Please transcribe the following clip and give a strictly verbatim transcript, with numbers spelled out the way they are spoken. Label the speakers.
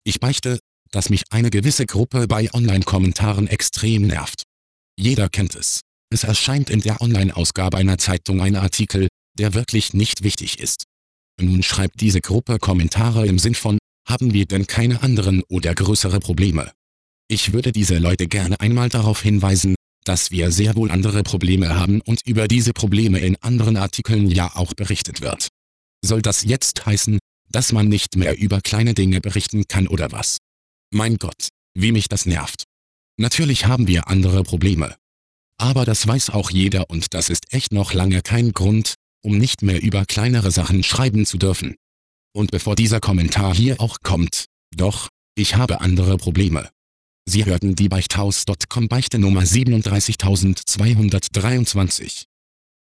Speaker 1: Ich beichte, dass mich eine gewisse Gruppe bei Online-Kommentaren extrem nervt. Jeder kennt es. Es erscheint in der Online-Ausgabe einer Zeitung ein Artikel, der wirklich nicht wichtig ist. Nun schreibt diese Gruppe Kommentare im Sinn von: Haben wir denn keine anderen oder größere Probleme? Ich würde diese Leute gerne einmal darauf hinweisen, dass wir sehr wohl andere Probleme haben und über diese Probleme in anderen Artikeln ja auch berichtet wird. Soll das jetzt heißen, dass man nicht mehr über kleine Dinge berichten kann oder was? Mein Gott, wie mich das nervt. Natürlich haben wir andere Probleme. Aber das weiß auch jeder und das ist echt noch lange kein Grund, um nicht mehr über kleinere Sachen schreiben zu dürfen. Und bevor dieser Kommentar hier auch kommt: Doch, ich habe andere Probleme. Sie hörten die Beichthaus Punkt com Beichte Nummer siebenunddreißigtausendzweihundertdreiundzwanzig.